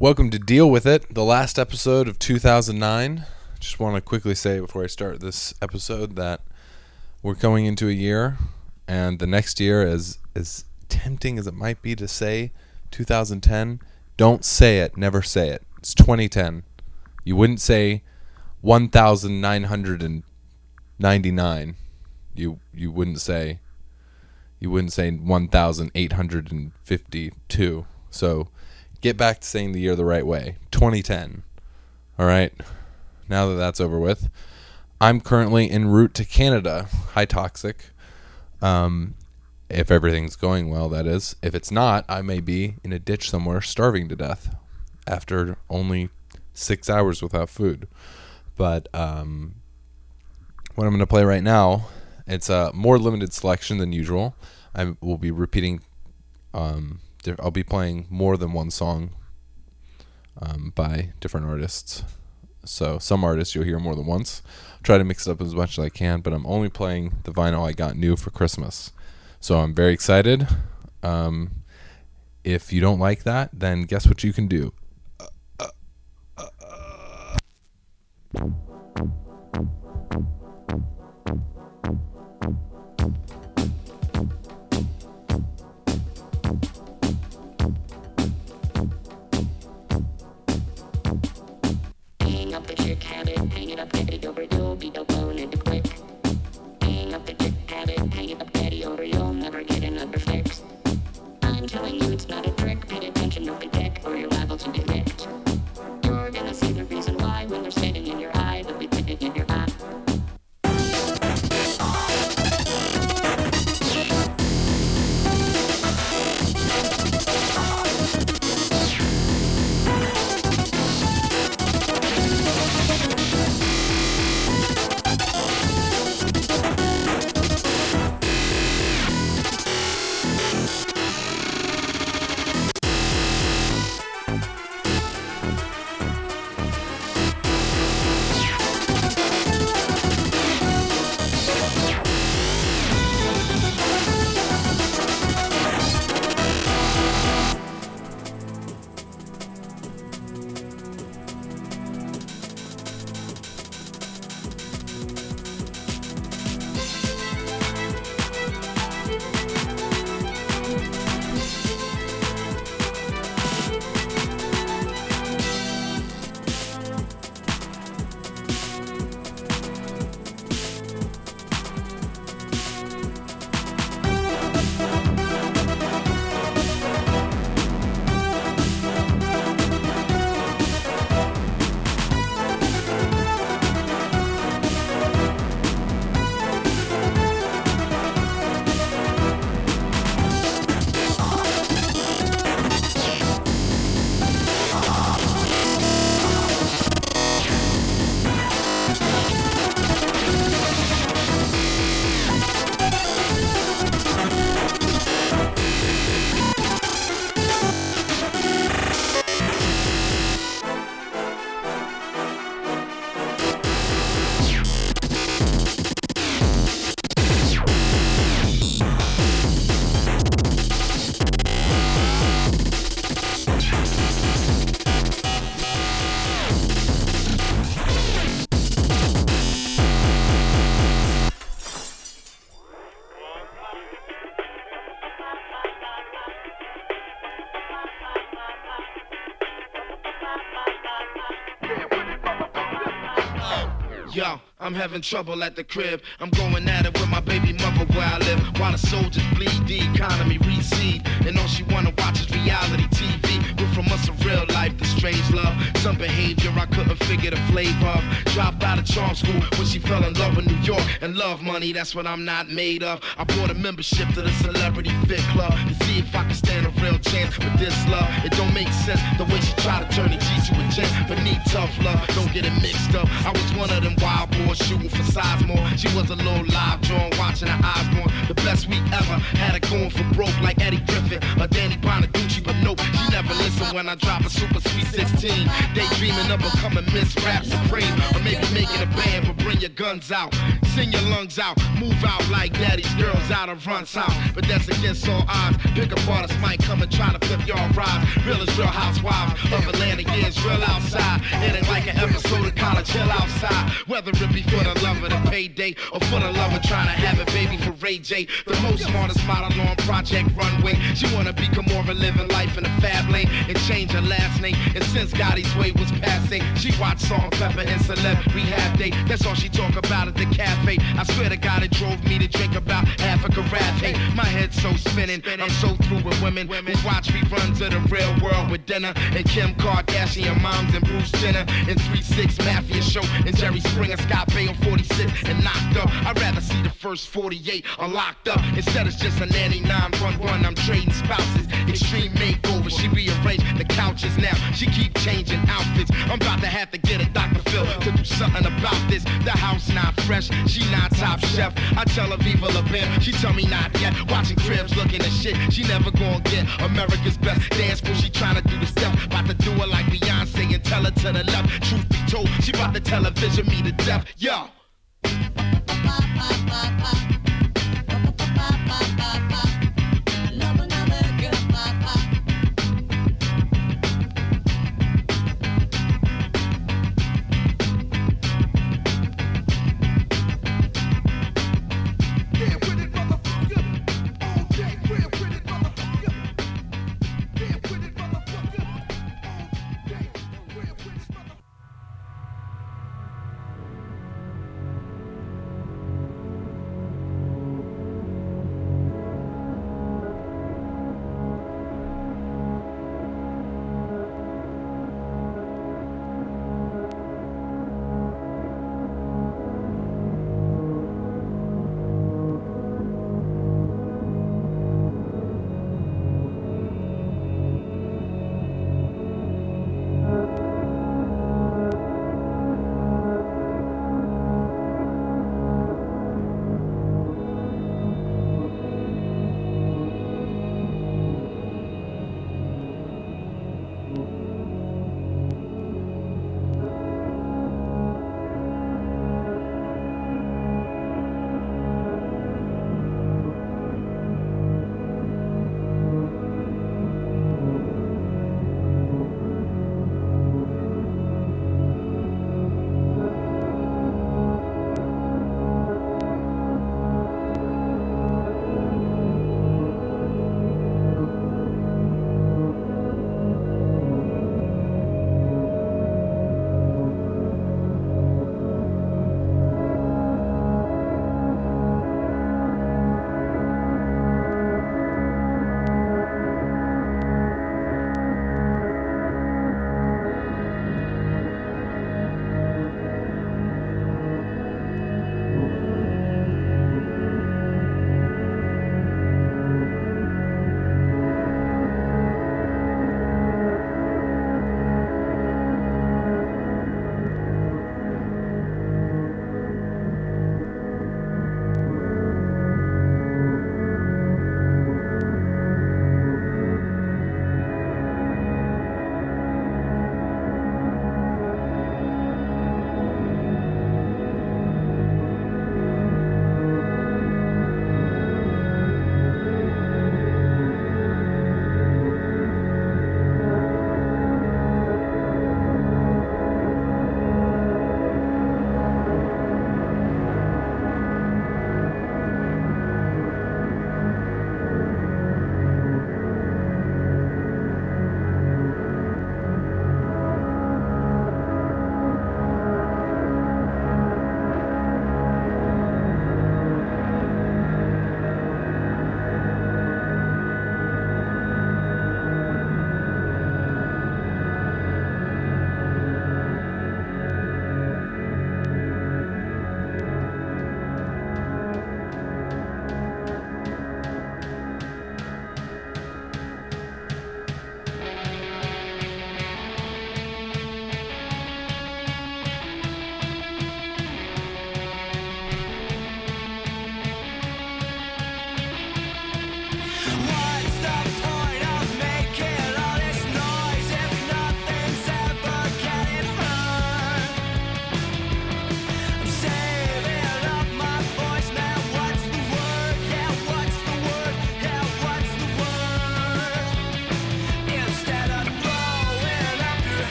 Welcome to Deal With It, the last episode of 2009. Just want to quickly say before I start this episode that we're going into a year, and the next year, as tempting as it might be to say 2010, don't say it, never say it. It's 2010. You wouldn't say 1999. You wouldn't say 1852. So get back to saying the year the right way. 2010. All right. Now that that's over with, I'm currently en route to Canada. Hi, Toxic. If everything's going well, that is. If it's not, I may be in a ditch somewhere starving to death after only 6 hours without food. But what I'm going to play right now, it's a more limited selection than usual. I will be repeating. I'll be playing more than one song by different artists. So some artists you'll hear more than once. Try to mix it up as much as I can, but I'm only playing the vinyl I got new for Christmas. So I'm very excited. If you don't like that, then guess what you can do? Yo, I'm having trouble at the crib. I'm going at it with my baby mother where I live. While the soldiers bleed, the economy recede. And all she wanna watch is reality TV. We're from us a real life, the strange love. Some behavior I couldn't figure the flavor of. Dropped out of charm school when she fell in love with New York. And love money, that's what I'm not made of. I bought a membership to the Celebrity Fit Club to see if I can stand a real chance with this love. It don't make sense the way she tried to turn the G to a gent. But need tough love, don't get it mixed up. I was one of them wild boys shooting for Sizemore. She was a little live drawn, watching her eyes more. The best week ever, had her going for broke like Eddie Griffin or Danny Bonaducci. But nope, she never listened when I drop a super sweet 16. Daydreaming of becoming Miss Rap Supreme, or maybe making a band, but bring your guns out. Sing your lungs out, move out like daddy's girls out of Run's house. But that's against all odds. Pick up artists might come and try to flip y'all rides. Real as these real housewives of Atlanta, yeah, it's real outside. It ain't like an episode of College Hill outside. Whether it be for the love of the payday or for the love of trying to have a baby for Ray J. The most smartest model on Project Runway. She wanna become more of a living life in a fab lane and change her last name. And since Gotti's way was passing, she watched Salt Pepper and Celeb Rehab Day. That's all she talk about at the cafe. I swear to God it drove me to drink about half a carafe. My head's so spinning, I'm so through with women who watch reruns of the real world with dinner and Kim Kardashian moms and Bruce Jenner and 3-6 Mafia Show and Jerry Springer, Scott Bay on 46 and knocked up. I'd rather see the first 48 unlocked up instead it's just a nanny 911. I'm trading spouses, extreme makeover. She rearranged the couches now. She keep changing outfits. I'm about to have to get a Dr. Phil to do something about this. The house not fresh, she not top chef. I tell her Viva La Bam, she tell me not yet. Watching cribs looking at shit, she never gonna get America's best dance crew. She tryna do the step, about to do it like Beyonce and tell her to the left. Truth be told, she about to television me to death. Yo.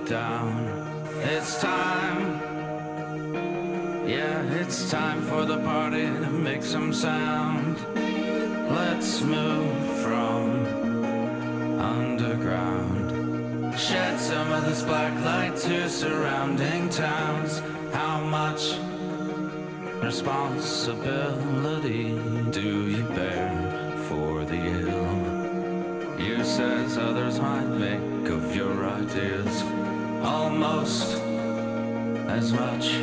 down. It's time. Yeah, it's time for the party to make some sound. Let's move from underground. Shed some of this black light to surrounding towns. How much responsibility do you bear for the ill? You says others might make of your ideas almost as much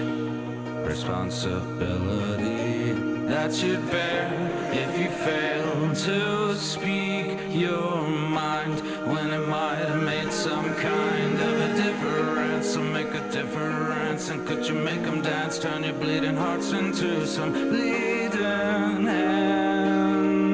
responsibility that you'd bear if you fail to speak your mind when it might have made some kind of a difference or make a difference. And could you make them dance, turn your bleeding hearts into some bleeding hands?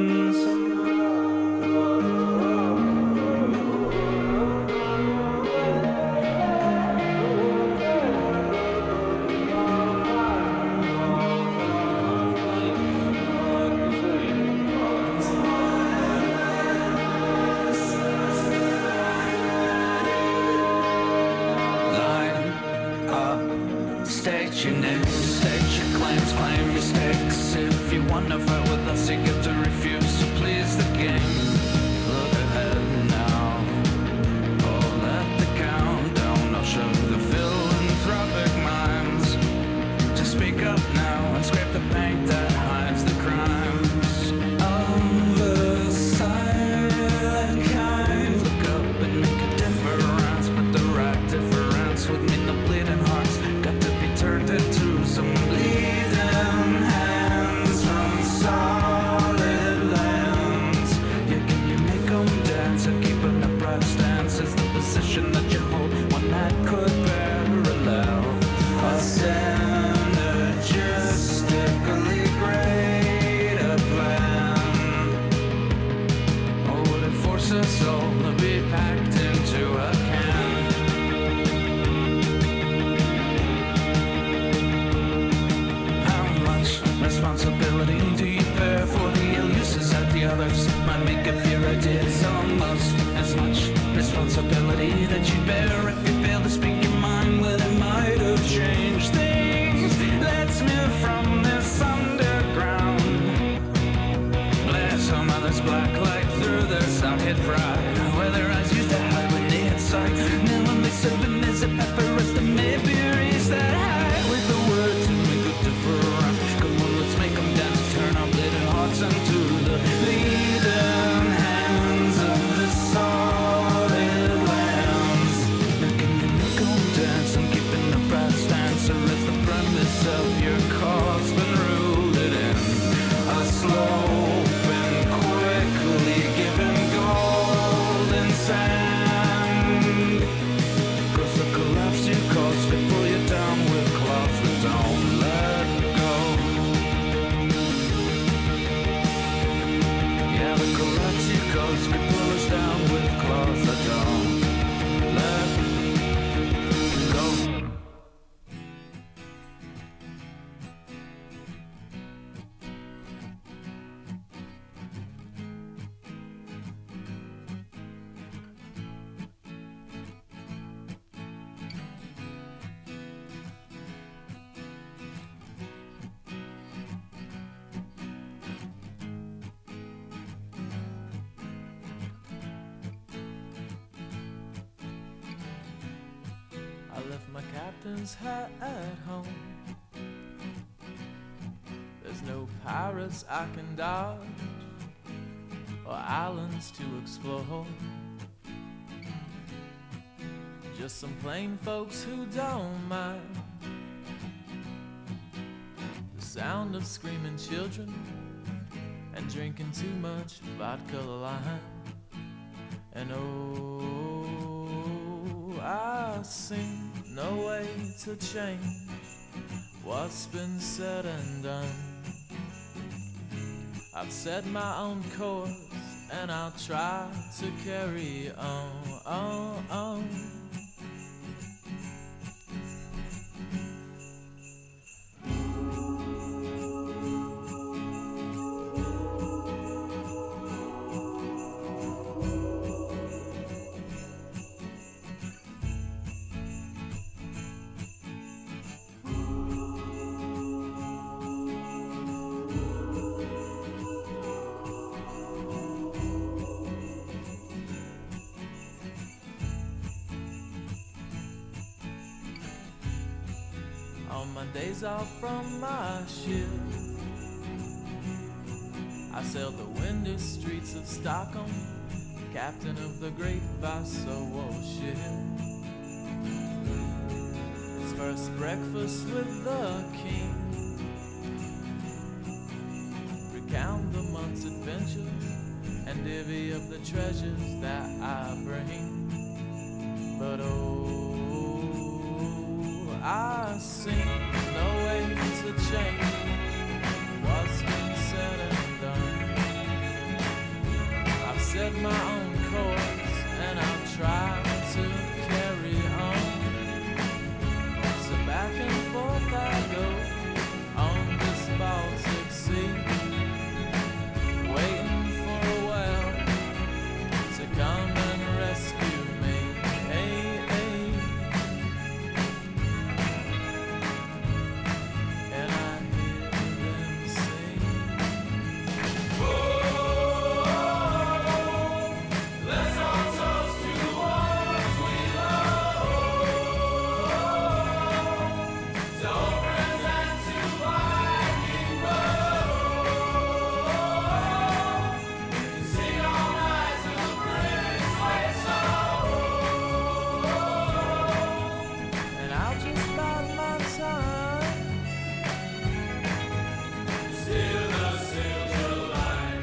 State your names, state your claims, claim your stakes. If you wanna fight with us, you get to refuse, so please the game. Look ahead now, oh, let the countdown usher the philanthropic minds to speak up now and scrape the paint that hides the crimes of the silent kind. Look up and make a difference, but the right difference would mean the bleeding hearts got to be turned into some bleeding hands from solid lands. Yeah, can you make them dance or keep an upright stance? Is the position that you hold one that could parallel a synergistically greater plan? Or would it force us all to be packed into a can? Responsibility do you bear for the ill uses that the others might make of your ideas? Almost as much responsibility that you bear if you fail to speak your mind when it might have changed things. Let's move from this underground. Blare some of this black light through their socket pride, where their eyes used to hide when they had sight. Now when they serving as a pepper rest, they maybe reach that high with the word to make a difference. Let's make them dance, turn our bleeding hearts into the bleeding hands of the solid lands. And can you make them dance and keep in the bright stance? Or is the premise of your cause been rooted in a slope and quickly given golden sand? Cause the collapse you cause could pull you down with claws that don't let go. The collapse you cause could pull us down with claws that don't let go. I left my captain's hat at home. There's no pirates I can dodge or islands to explore. Just some plain folks who don't mind the sound of screaming children and drinking too much vodka lime. And oh, I see no way to change what's been said and done. I've set my own course and I'll try to carry on. days off from my ship. I sailed the windy streets of Stockholm, captain of the great Vaso ship. His first breakfast with the king, recount the month's adventures and divvy up the treasures that I bring. But oh, I sing no way to change what's been said and done. I've set my own course and I'll try to carry on. So back and forth I go on this Baltic Sea, waiting for a whale to come and rescue me. Hey, hey. And I hear them sing, let's all toast to the ones we love, to old friends and to Viking Road. Sing all night till the British wakes up, and I'll just bide my time. Steer the silver line.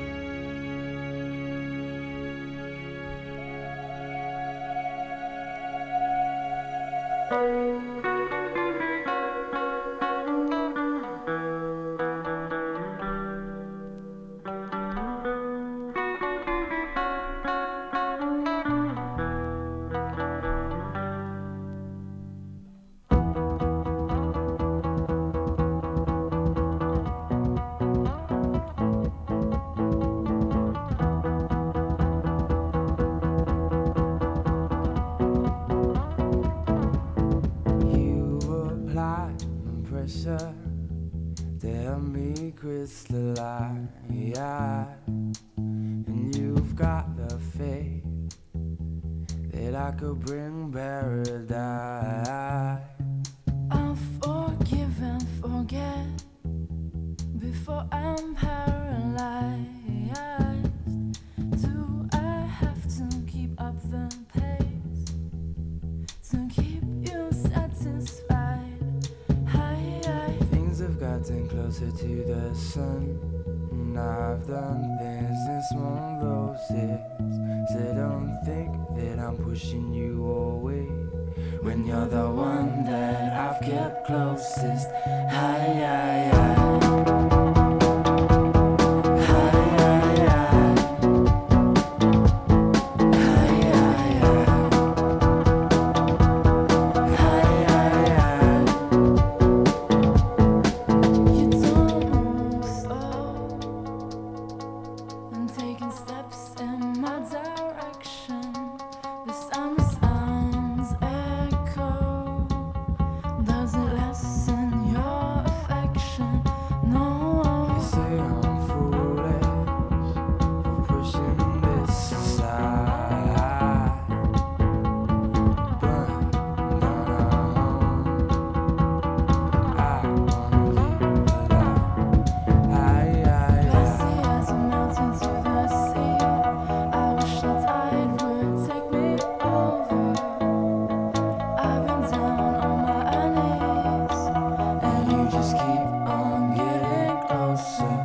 You apply the pressure to help me crystallize, and you've got the faith that I could bring paradise. I'll forgive and forget before I'm paralyzed. Do I have to keep up the pace to keep you satisfied? Things have gotten closer to the sun, and I've done things in small doses. So don't think that I'm pushing you away when you're the one that I've kept closest. You don't move slow and taking steps in my direction. The sounds echo. Does it lessen your affection? No. You say I'm foolish for pushing this aside, but down our home, I wanna leave alive. Glassy as a mountain to the sea. I wish the tide would take me over. I've been down on my knees, And you just keep on getting closer.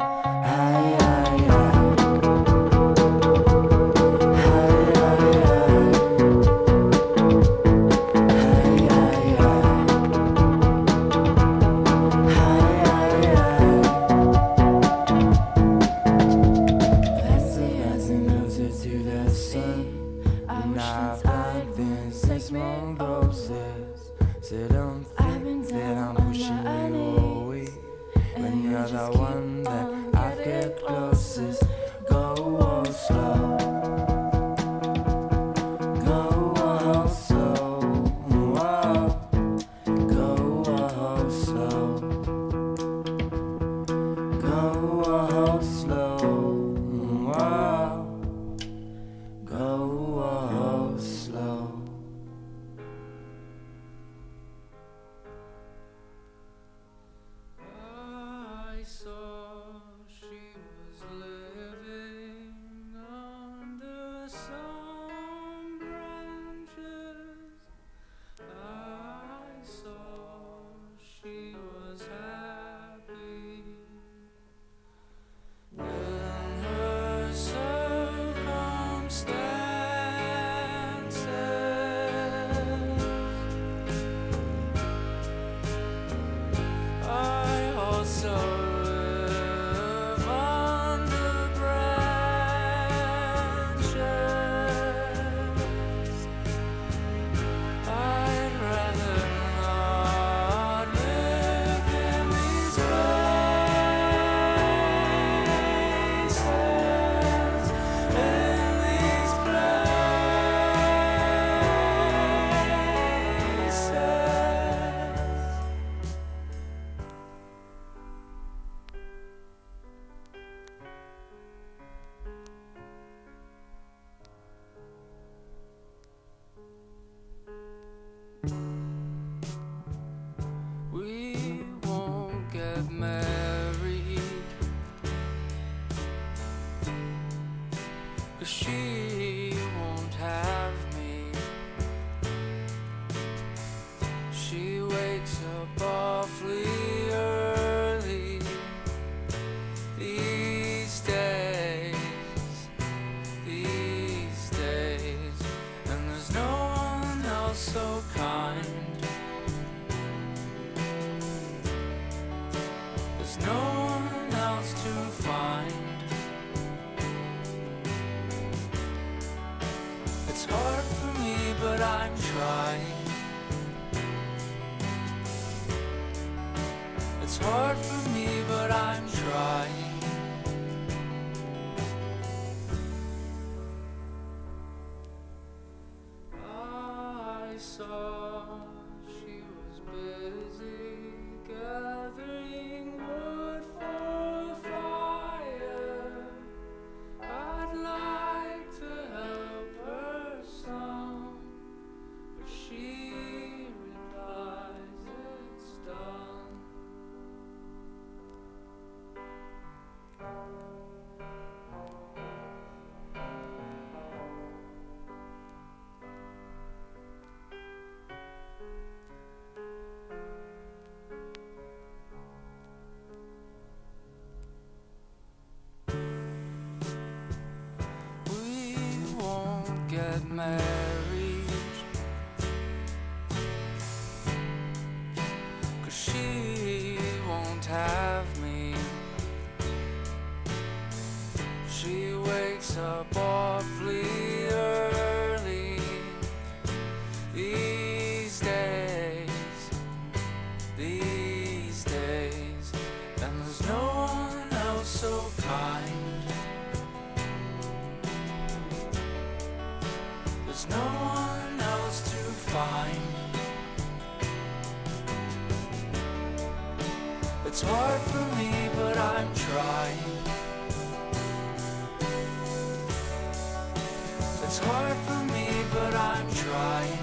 glassy as a Closer to the sun. I And wish I've the done tide things would in take me small over. doses. So don't I've been think that down I'm on pushing my you knees, away and when you you're just the keep one that on I've getting kept closest. Go slow. Go slow. Go slow. Go slow. Go slow. There's no one else to find. It's hard for me, but I'm trying. It's hard for me, but I'm trying. I saw she was busy gathering wood for fire. I'd like to help her some, but she replies it's done. We won't get married, 'cause she won't have me. She wakes up awfully early these days, and there's no one else so kind. There's no one else to find. It's hard for me, but I'm trying. It's hard for me, but I'm trying.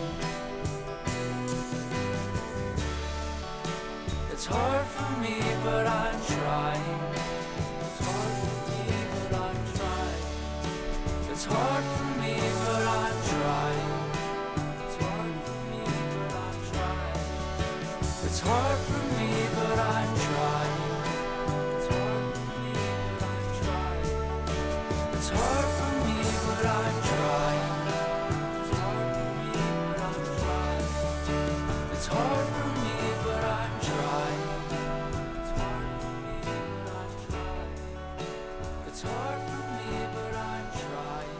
It's hard for me, but I'm trying. It's hard for me, but I'm trying. It's hard for me, but I'm trying. It's hard for me, but I'm trying. It's hard for me, but I'm trying. It's hard for me, but I'm trying. It's hard for me, but I'm trying. It's hard for me, but I'm trying. It's hard for me, but I'm trying. It's hard for me, but I'm trying. It's hard for me, but I'm trying.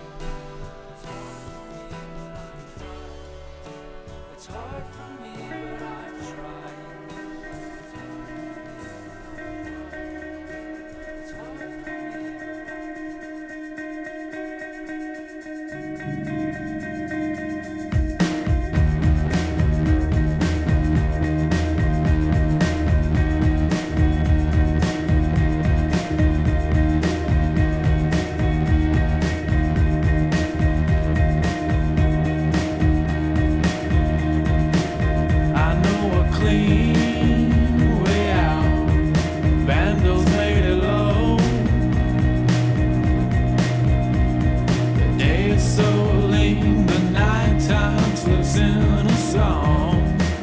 It's hard for me, but I'm trying. It's hard for me. I know a clean way out. Vandals made it low. The day is so lean, the nighttime slips in a song.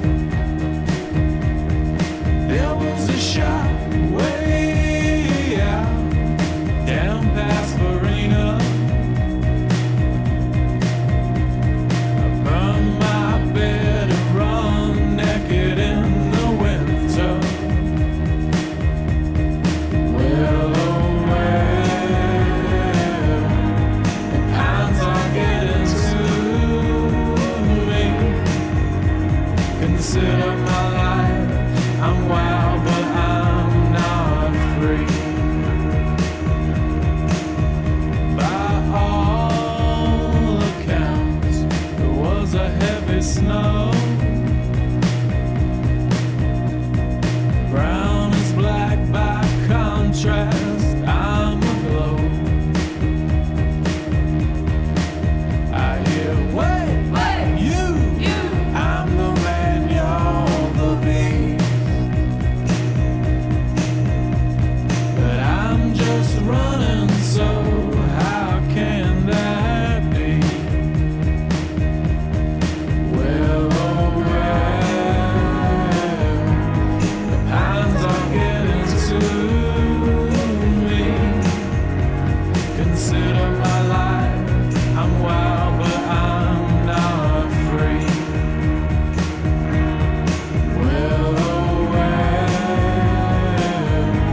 There was a shot way out, down past Farina. I burn my bed and run naked in the winter. Well, oh well, the pines are getting to me. Consider my life, I'm wild but I'm not free. By all accounts, there was a heavy snow. Brown is black by contrast, I'm aglow. I hear, wait, you, I'm the man, you're the beast. But I'm just running, so how can that be? Well, oh well, the pines are getting to me. Consider my life, I'm wild but I'm not free. Well, oh well,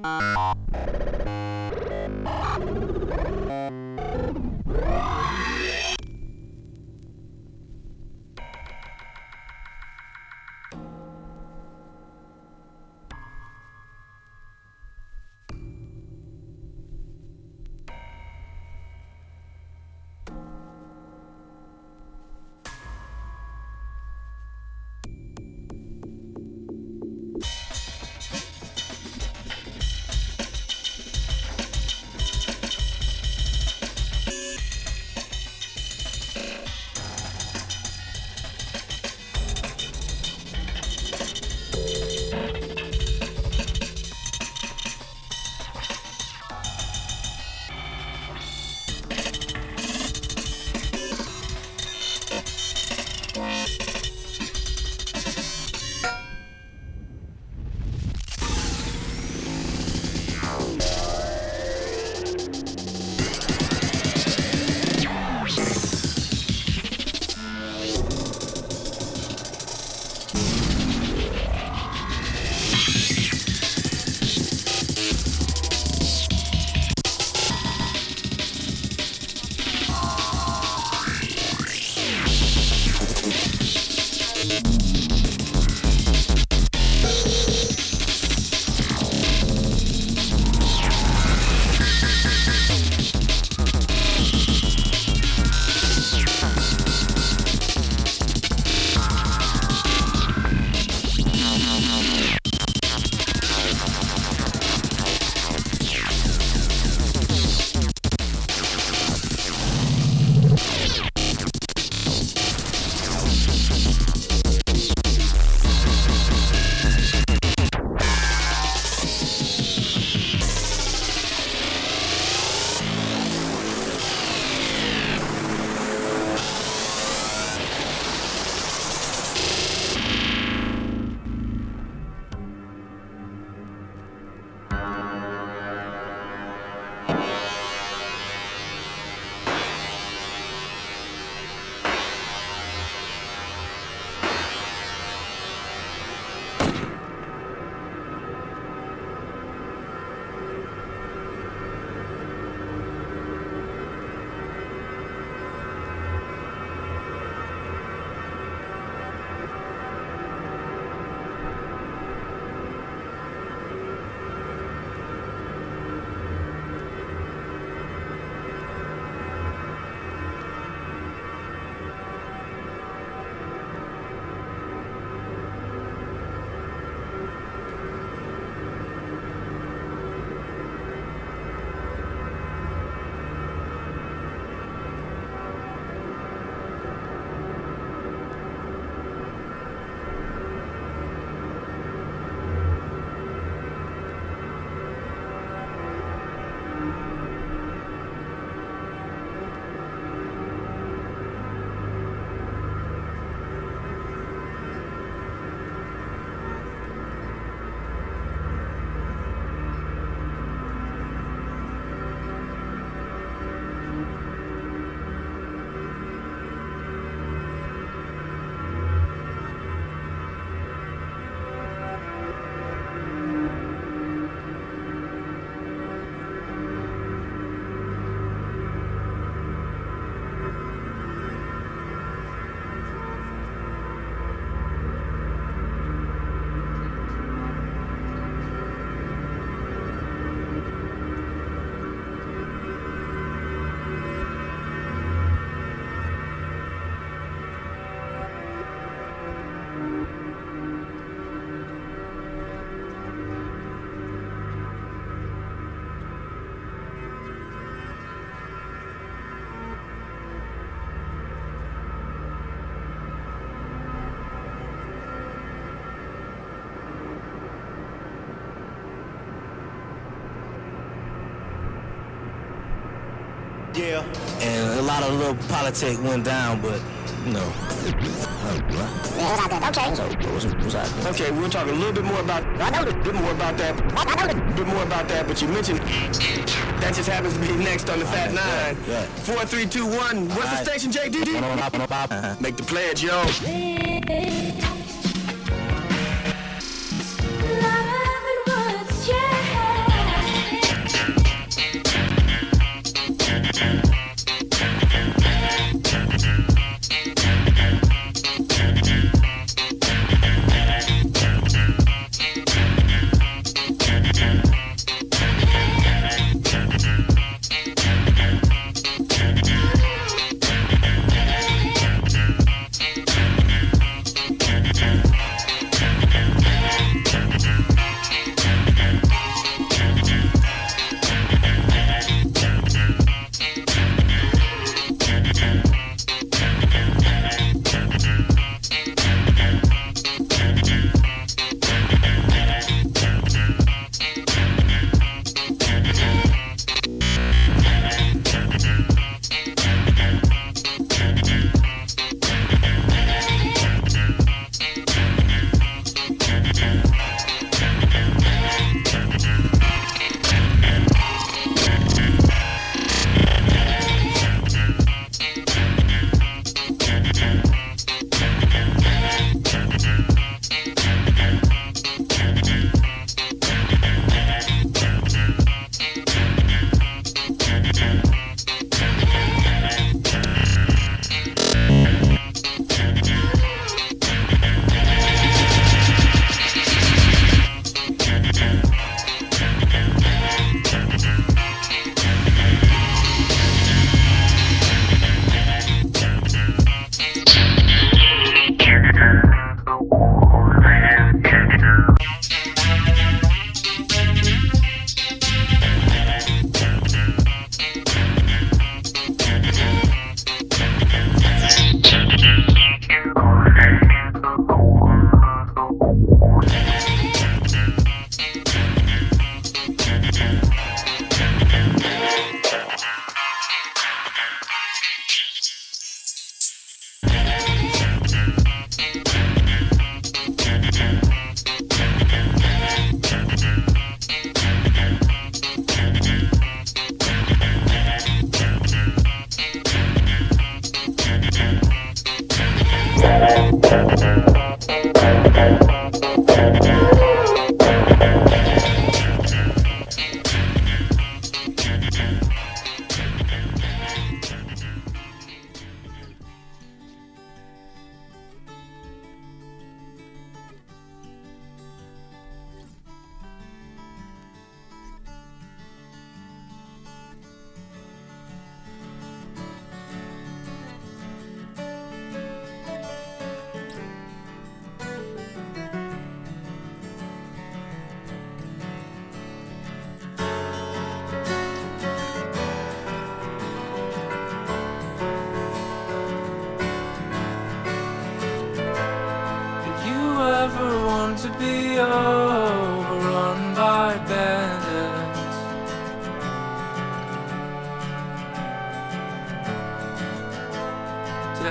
Yeah. And a lot of little politics went down, but you know. Okay. So what's happening? Okay, we'll talk a little bit more about but you mentioned that just happens to be next on the Fat Nine. Yeah. 4, 3, 2, 1. What's the station, JD? Make the pledge, yo. Love and what's changed?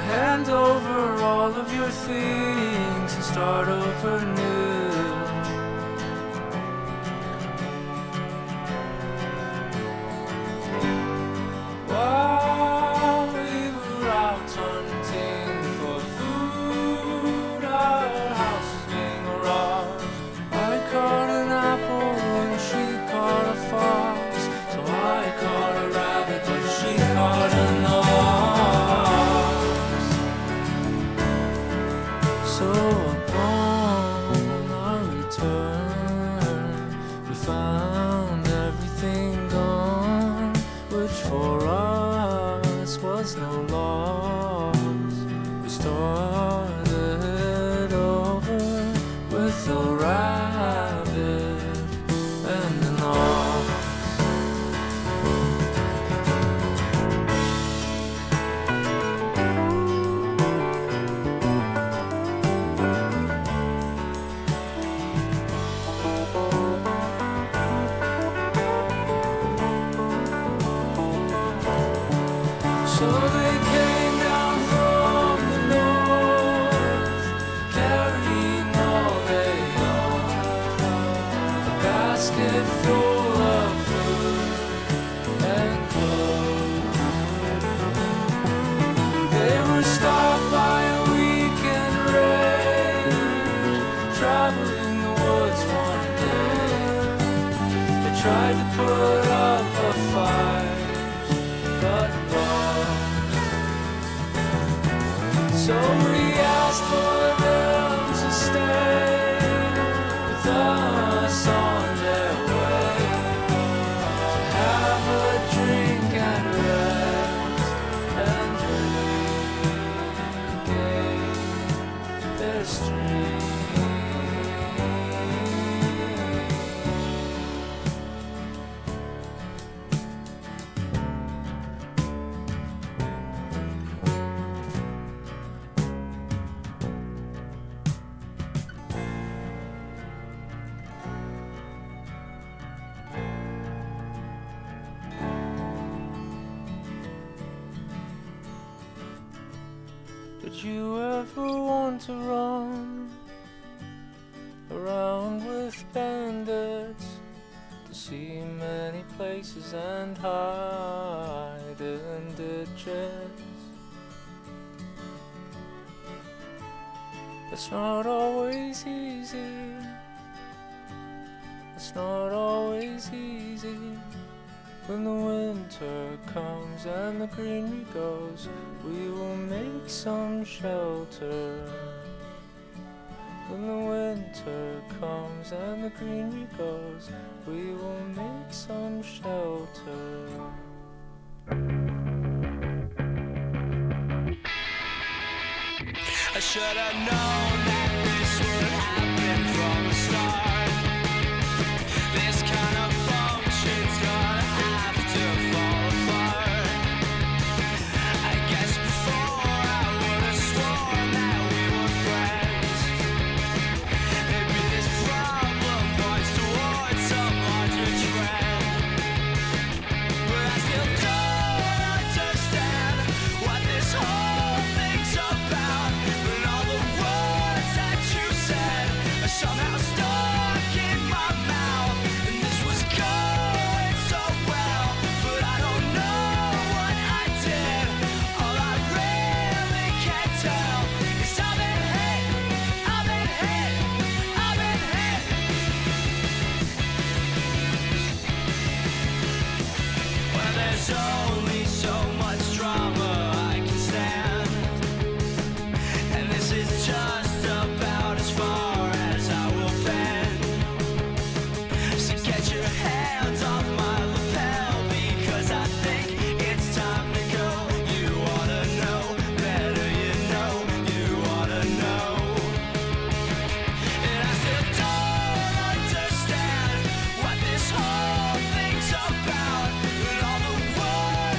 hand over all of your things and start over new. While we were out hunting for food, our house was being robbed. I caught an apple and she caught a fox, so I caught a rabbit but she caught an ox. So upon our return, we found everything gone, which for us was no loss. We started over with a rabbit and an ox. So they came down from the north, carrying all they owned, a basket full of food and clothes. They were stopped by a weekend raid, traveling the woods one day. They tried to put up a fight, but so we asked for them to stay with us on their way, to have a drink and rest and regain their strength. Did you ever want to run around with bandits, to see many places and hide in ditches? It's not always easy. It's not always easy. When the winter comes and the greenery goes, we will make some shelter. When the winter comes and the greenery goes, we will make some shelter. I should have known that this would happen from the start. This kind of function's gonna have to fall apart. I guess before I would have sworn that we were friends. Maybe this problem points towards some larger trend. But I still don't understand what this whole thing's about. But all the words that you said are somehow stuck in my mouth. And this was going so well, but I don't know what I did. All I really can tell is I've been hit, I've been hit, I've been hit. Well, there's only so much drama I can stand, and this is just about as far as I will bend. So get your hands off my lapel, because I think it's time to go. You ought to know better, you know, you ought to know. And I still don't understand what this whole thing's about. And all the words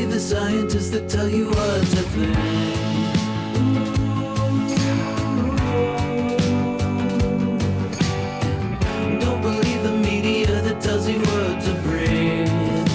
believe the scientists that tell you what to think. Don't believe the media that tells you what to breathe.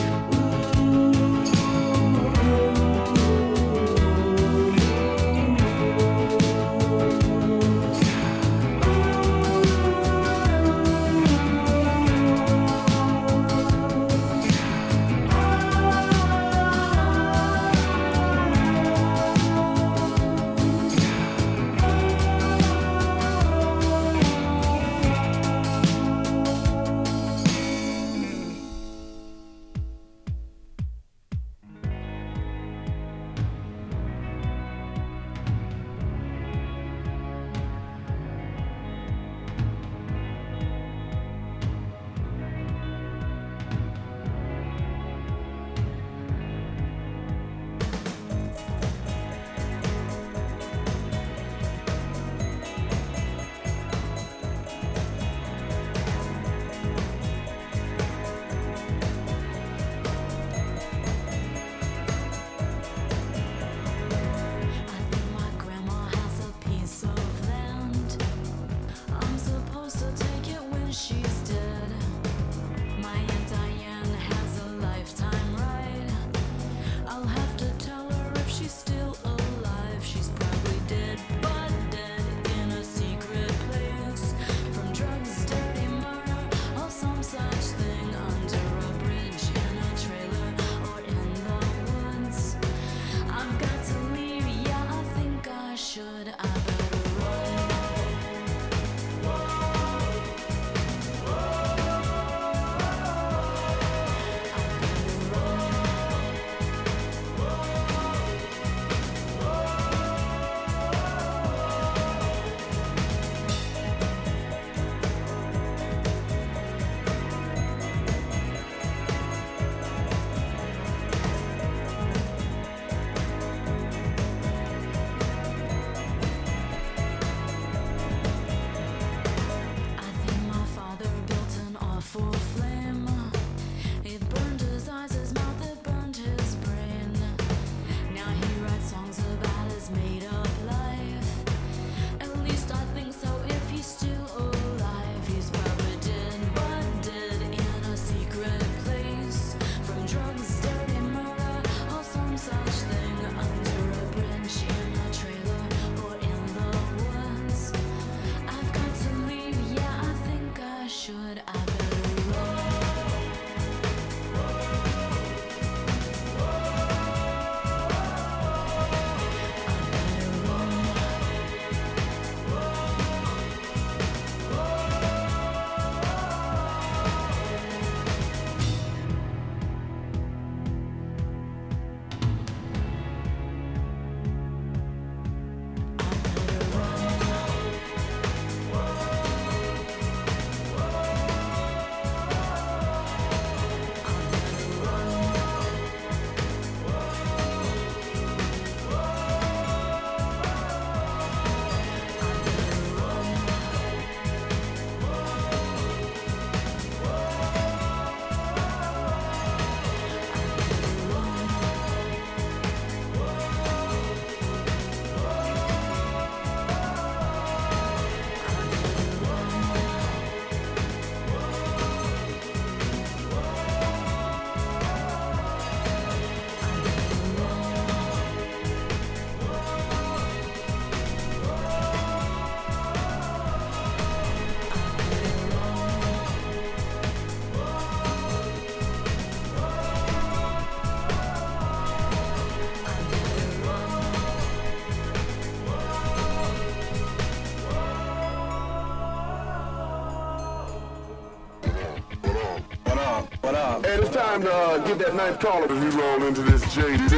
Hey, it's time to get that ninth caller as we roll into this JD.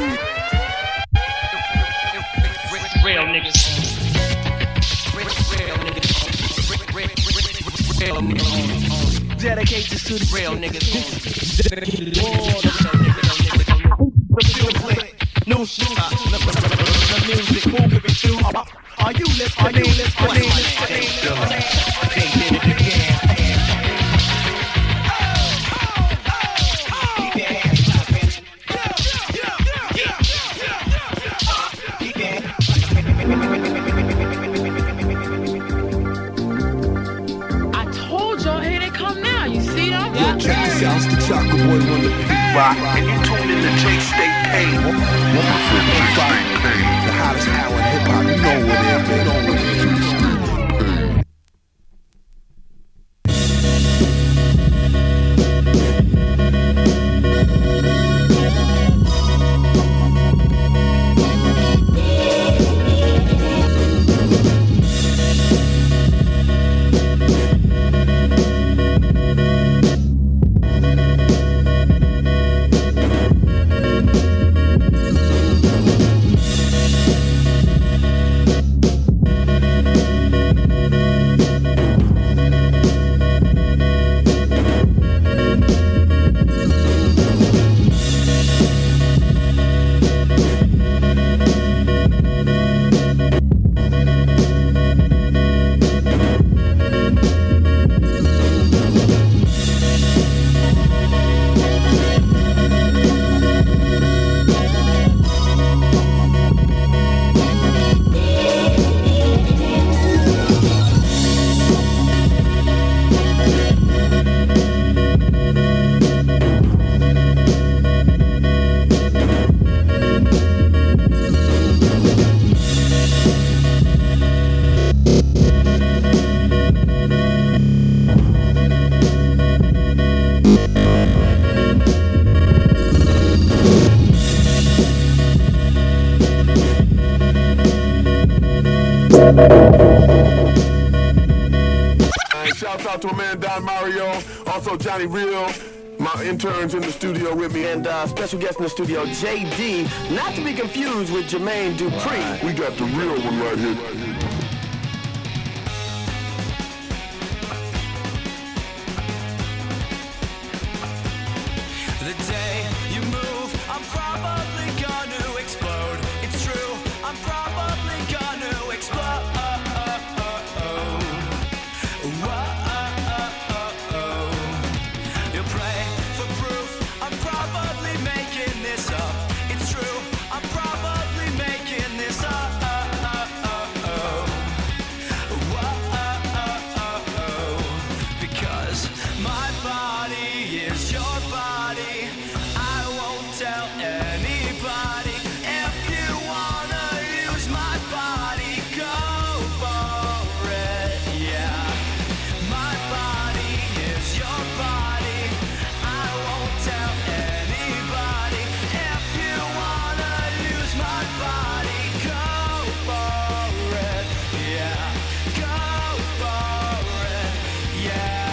Real niggas. Real niggas. Dedicate this to the real niggas. No shit. The music moving with you. Are you listening? They did it again. the chocolate boy when the beat rock. And you tune in to J State Pain. 104.5, the hottest hour in hip hop. You know what it is, man. You know what it is. Shouts out to my man Don Mario, also Johnny Real, my interns in the studio with me, And special guest in the studio, JD, not to be confused with Jermaine Dupri. we got the real one right here. The day you move, I'm probably gonna explode. It's true, I'm probably gonna explode. You pray for proof, I'm probably making this up. It's true, I'm probably making this up. Because my body is your body. I won't tell anybody. If you wanna use my body, go for it, yeah. My body is your body. I won't tell anybody. If you wanna use my body, go for it, yeah. Go for it, yeah.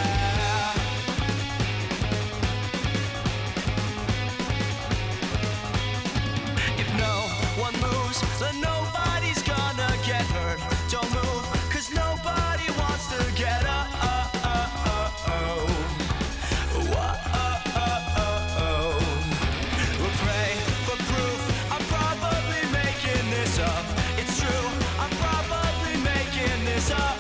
If no one moves, then nobody's gonna get hurt. Don't move, 'cause nobody wants to get up. We'll pray for proof. I'm probably making this up. It's true, I'm probably making this up.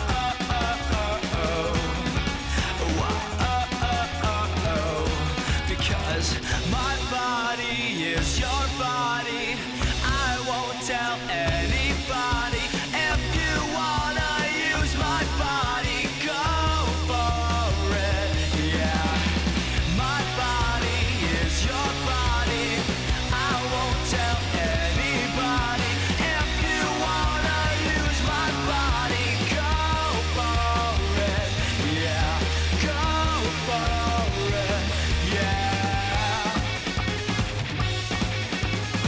Because my body is your body. I won't tell anybody. If you wanna use my body, go for it, yeah. My body is your body. I won't tell anybody. If you wanna use my body, go for it, yeah. Go for it, yeah.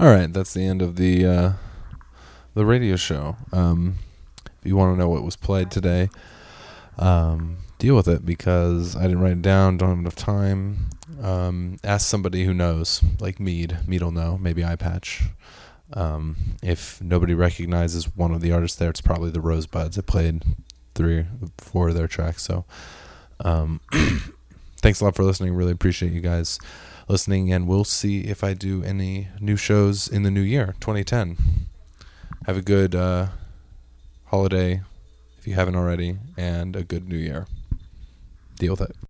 All right, that's the end of the radio show. If you want to know what was played today, deal with it because I didn't write it down, don't have enough time. Ask somebody who knows, like Mead. Mead will know, maybe Eyepatch. If nobody recognizes one of the artists there, it's probably the Rosebuds. I played 3-4 of their tracks, so thanks a lot for listening. Really appreciate you guys listening, and we'll see if I do any new shows in the new year, 2010. Have a good holiday if you haven't already, and a good new year. Deal with it.